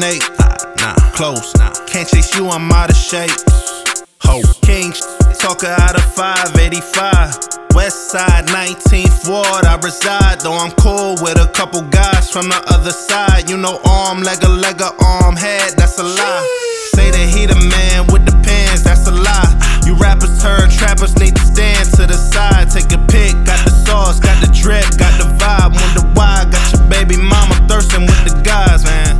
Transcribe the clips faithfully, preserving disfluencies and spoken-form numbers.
Nate. Nah, close. Nah. Can't chase you, I'm out of shape. Ho, King, talker out of five eighty-five. West side, nineteenth Ward, I reside. Though I'm cool with a couple guys from the other side. You know, arm, leg, a leg, a arm, head, that's a lie. Say that he the man with the pants, that's a lie. You rappers turn trappers, need to stand to the side. Take a pic, got the sauce, got the drip, got the vibe. Wonder why, got your baby mama thirsting with the guys, man.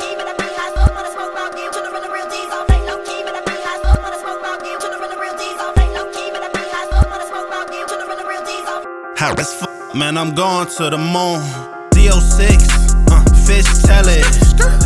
How as f, man, I'm going to the moon. D O six, uh, fish tell it.